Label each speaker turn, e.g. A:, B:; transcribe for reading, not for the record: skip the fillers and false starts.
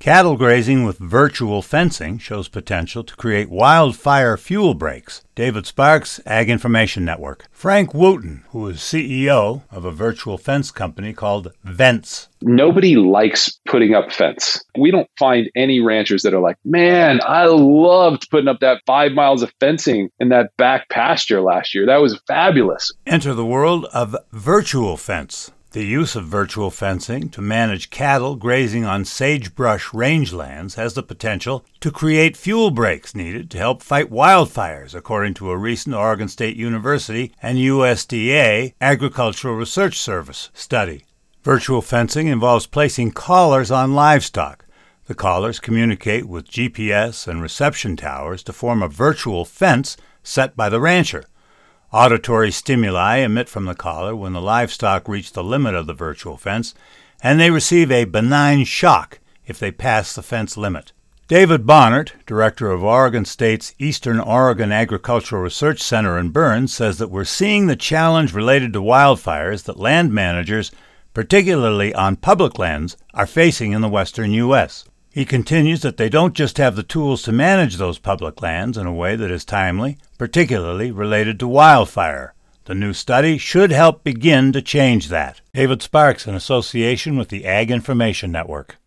A: Cattle grazing with virtual fencing shows potential to create wildfire fuel breaks. David Sparks, Ag Information Network. Frank Wooten, who is CEO of a virtual fence company called Vence.
B: Nobody likes putting up fence. We don't find any ranchers that are like, man, I loved putting up that 5 miles of fencing in that back pasture last year. That was fabulous.
A: Enter the world of virtual fence. The use of virtual fencing to manage cattle grazing on sagebrush rangelands has the potential to create fuel breaks needed to help fight wildfires, according to a recent Oregon State University and USDA Agricultural Research Service study. Virtual fencing involves placing collars on livestock. The collars communicate with GPS and reception towers to form a virtual fence set by the rancher. Auditory stimuli emit from the collar when the livestock reach the limit of the virtual fence, and they receive a benign shock if they pass the fence limit. David Bonnert, director of Oregon State's Eastern Oregon Agricultural Research Center in Burns, says that we're seeing the challenge related to wildfires that land managers, particularly on public lands, are facing in the western U.S. He continues that they don't just have the tools to manage those public lands in a way that is timely, particularly related to wildfire. The new study should help begin to change that. David Sparks, in association with the Ag Information Network.